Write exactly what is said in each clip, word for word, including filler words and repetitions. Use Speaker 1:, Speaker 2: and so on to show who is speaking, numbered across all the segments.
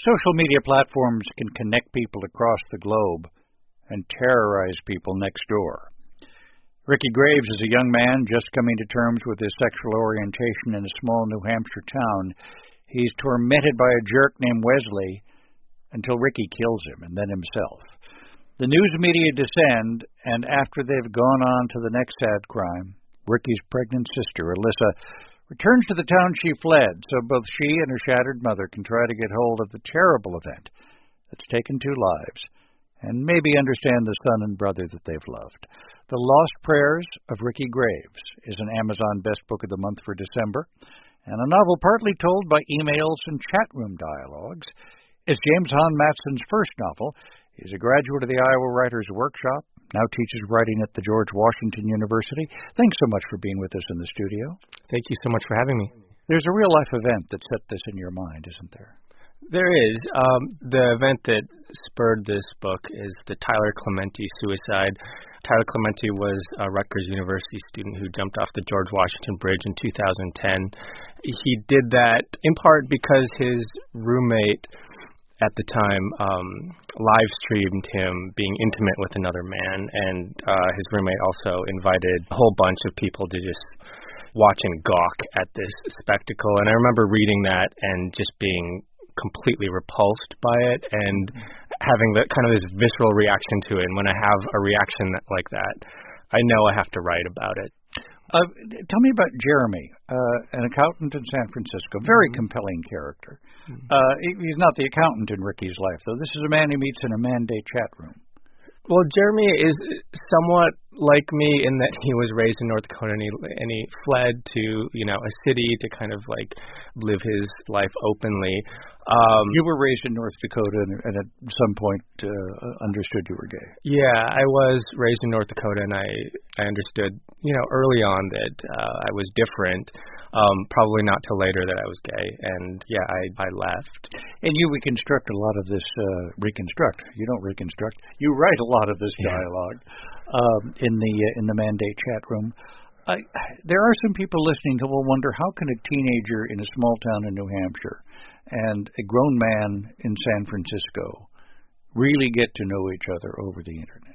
Speaker 1: Social media platforms can connect people across the globe and terrorize people next door. Ricky Graves is a young man just coming to terms with his sexual orientation in a small New Hampshire town. He's tormented by a jerk named Wesley until Ricky kills him and then himself. The news media descend, and after they've gone on to the next sad crime, Ricky's pregnant sister, Alyssa, returns to the town she fled, so both she and her shattered mother can try to get hold of the terrible event that's taken two lives and maybe understand the son and brother that they've loved. The Lost Prayers of Ricky Graves is an Amazon Best Book of the Month for December, and a novel partly told by emails and chat room dialogues. It's James Hahn Matson's first novel. He's a graduate of the Iowa Writers Workshop, now teaches writing at the George Washington University. Thanks so much for being with us in the studio.
Speaker 2: Thank you so much for having me.
Speaker 1: There's a real-life event that set this in your mind, isn't there?
Speaker 2: There is. Um, the event that spurred this book is the Tyler Clementi suicide. Tyler Clementi was a Rutgers University student who jumped off the George Washington Bridge in two thousand ten. He did that in part because his roommate at the time um, live streamed him being intimate with another man, and uh, his roommate also invited a whole bunch of people to just watch and gawk at this spectacle. And I remember reading that and just being completely repulsed by it and having that kind of this visceral reaction to it. And when I have a reaction that, like that, I know I have to write about it.
Speaker 1: Uh, tell me about Jeremy, uh, an accountant in San Francisco. Very mm-hmm. compelling character. Mm-hmm. Uh, he's not the accountant in Ricky's life, though. This is a man he meets in a man-day chat room.
Speaker 2: Well, Jeremy is somewhat like me in that he was raised in North Dakota, and he, and he fled to, you know, a city to kind of like live his life openly. Um,
Speaker 1: you were raised in North Dakota and, and at some point uh, understood you were gay.
Speaker 2: Yeah, I was raised in North Dakota, and I, I understood, you know, early on that uh, I was different. Um, probably not till later that I was gay, and yeah, I, I left.
Speaker 1: And you reconstruct a lot of this, uh, reconstruct, you don't reconstruct, you write a lot of this
Speaker 2: yeah.
Speaker 1: dialogue um, in the uh, in the man-day chat room. I, there are some people listening who will wonder, how can a teenager in a small town in New Hampshire and a grown man in San Francisco really get to know each other over the internet?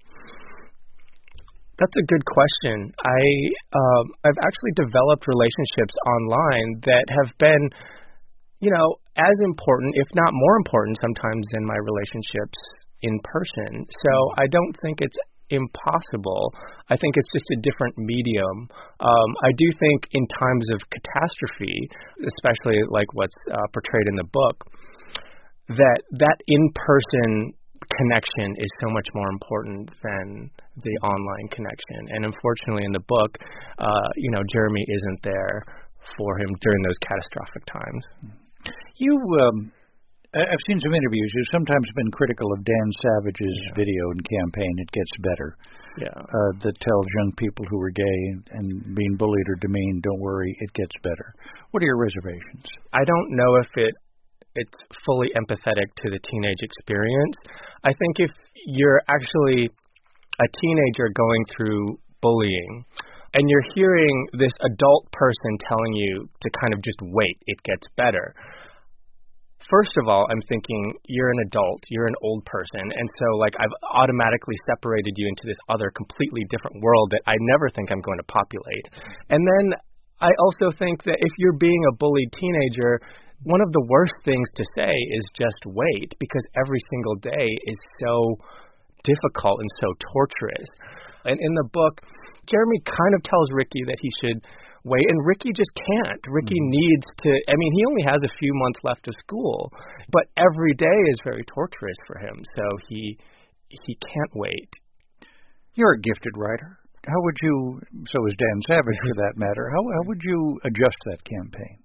Speaker 2: That's a good question. I um, I've actually developed relationships online that have been, you know, as important, if not more important, sometimes than my relationships in person. So I don't think it's impossible. I think it's just a different medium. Um, I do think in times of catastrophe, especially like what's uh, portrayed in the book, that that in-person connection is so much more important than the online connection. And unfortunately in the book, uh, you know, Jeremy isn't there for him during those catastrophic times.
Speaker 1: You, um, I've seen some interviews. You've sometimes been critical of Dan Savage's yeah. video and campaign, It Gets Better,
Speaker 2: yeah.
Speaker 1: uh, that tells young people who are gay and being bullied or demeaned, don't worry, it gets better. What are your reservations?
Speaker 2: I don't know if it it's fully empathetic to the teenage experience. I think if you're actually a teenager going through bullying and you're hearing this adult person telling you to kind of just wait, it gets better. First of all, I'm thinking you're an adult, you're an old person, and so like I've automatically separated you into this other completely different world that I never think I'm going to populate. And then I also think that if you're being a bullied teenager, one of the worst things to say is just wait, because every single day is so difficult and so torturous. And in the book, Jeremy kind of tells Ricky that he should wait, and Ricky just can't. Ricky mm-hmm. needs to, I mean, he only has a few months left of school, but every day is very torturous for him, so he he can't wait.
Speaker 1: You're a gifted writer. How would you, so is Dan Savage for that matter, how, how would you adjust that campaign?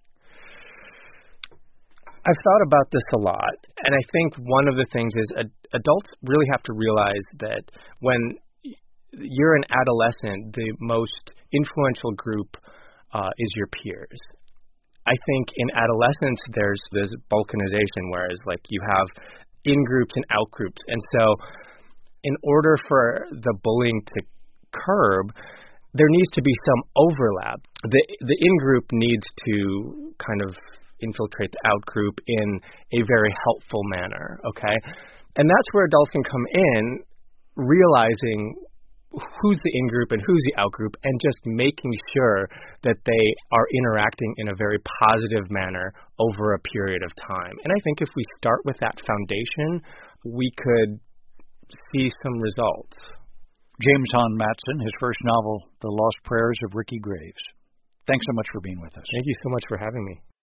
Speaker 2: I've thought about this a lot, and I think one of the things is ad- adults really have to realize that when you're an adolescent, the most influential group uh, is your peers. I think in adolescence there's this balkanization, whereas like you have in-groups and out-groups, and so in order for the bullying to curb, there needs to be some overlap. The the in-group needs to kind of infiltrate the out group in a very helpful manner, okay? And that's where adults can come in, realizing who's the in-group and who's the out-group, and just making sure that they are interacting in a very positive manner over a period of time. And I think if we start with that foundation, we could see some results.
Speaker 1: James Hahn Matson, his first novel, The Lost Prayers of Ricky Graves. Thanks so much for being with us.
Speaker 2: Thank you so much for having me.